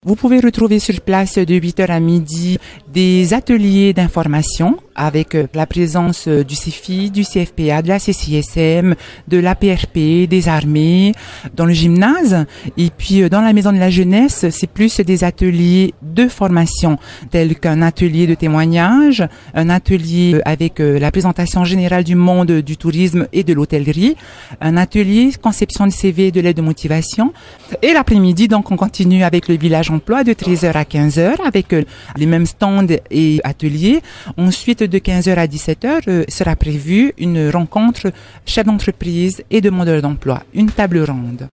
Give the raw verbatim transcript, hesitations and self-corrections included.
Vous pouvez retrouver sur place de huit heures à midi des ateliers d'information avec la présence du C F I, du C F P A, de la C C I S M, de l'A P R P, des armées, dans le gymnase. Et puis dans la maison de la jeunesse, c'est plus des ateliers de formation tels qu'un atelier de témoignage, un atelier avec la présentation générale du monde du tourisme et de l'hôtellerie, un atelier conception de C V et de l'aide de motivation. Et l'après-midi, donc, on continue avec le village emploi de treize heures à quinze heures avec les mêmes stands et ateliers. Ensuite, de quinze heures à dix-sept heures euh, sera prévue une rencontre chef d'entreprise et demandeurs d'emploi, une table ronde.